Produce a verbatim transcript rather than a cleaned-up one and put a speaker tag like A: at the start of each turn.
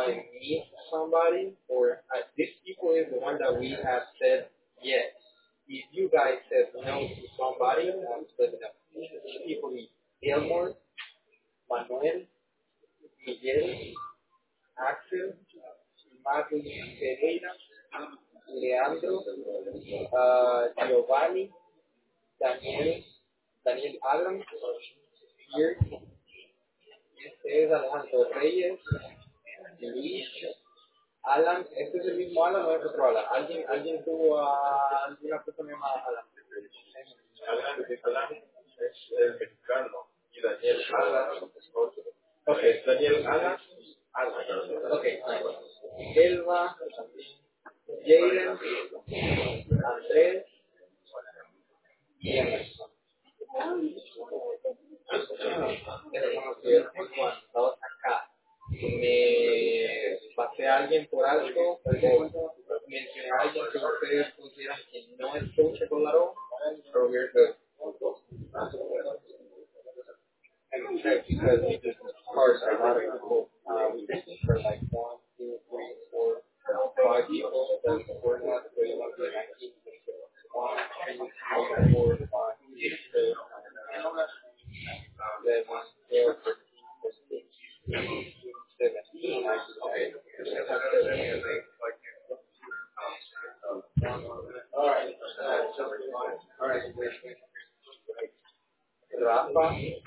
A: I meet somebody, or uh, these people is the one that we have said yes. If you guys said no to somebody, I'm saying no. These people is Elmore, Manuel, Miguel, Axel, Marcos Pereira, Leandro, uh, Giovanni, Daniel, Daniel Adams, Pierre, este es Alejandro Reyes, Luis, Alan, este es el mismo Alan o es otro Alan. ¿Alguien, alguien tuvo a alguna persona llamada Alan?
B: Alan, Alan es el mexicano y Daniel Alan es otro.
A: Ok,
B: Daniel Alan, Alan.
A: ok, Elba, Jaden, Andrés y Emerson. Esos son los que yo tengo anotados acá. Me pasé a alguien por alto, mencioné a alguien que ustedes consideran que no es coachable at all, or we're good. And check because we just parse a lot of people. Uh, we just for like one, two, three, four, five people that were not good enough to actually one, two, three, four, five, six, seven, then one, four, six, seventeen. All right. All right. Rafa,